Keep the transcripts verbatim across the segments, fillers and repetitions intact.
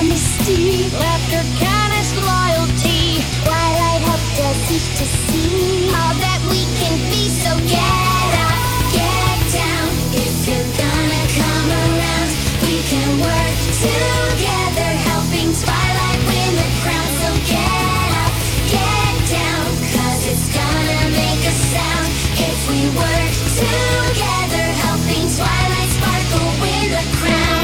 honesty, laughter, kindness, loyalty. Twilight helped us each to see all that we can be. So get up, get down. If you're gonna come around, we can work together, helping Twilight win the crown. So get up, get down, 'cause it's gonna make a sound if we work together, helping Twilight Sparkle win the crown.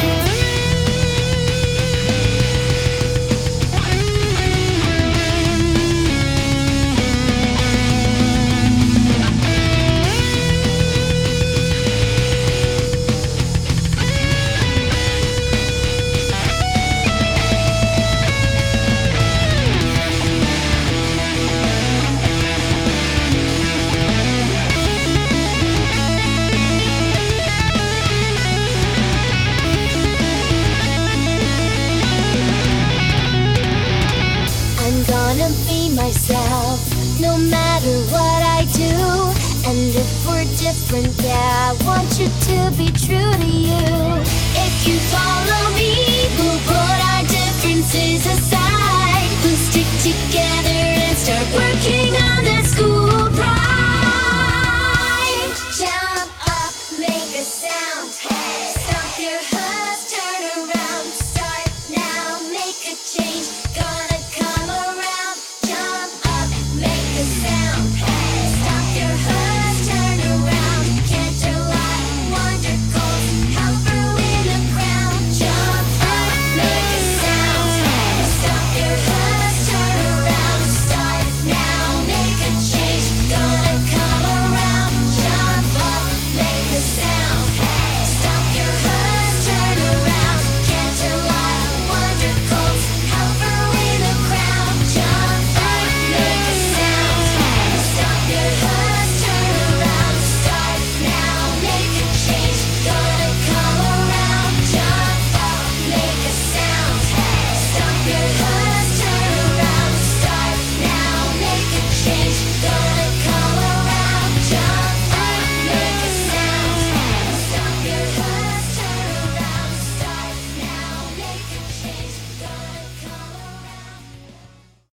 I'm gonna be myself, no matter what I do. And if we're different, yeah, I want you to be true to you. If you follow me, we'll put our differences aside. We'll stick together and start working on that school pride.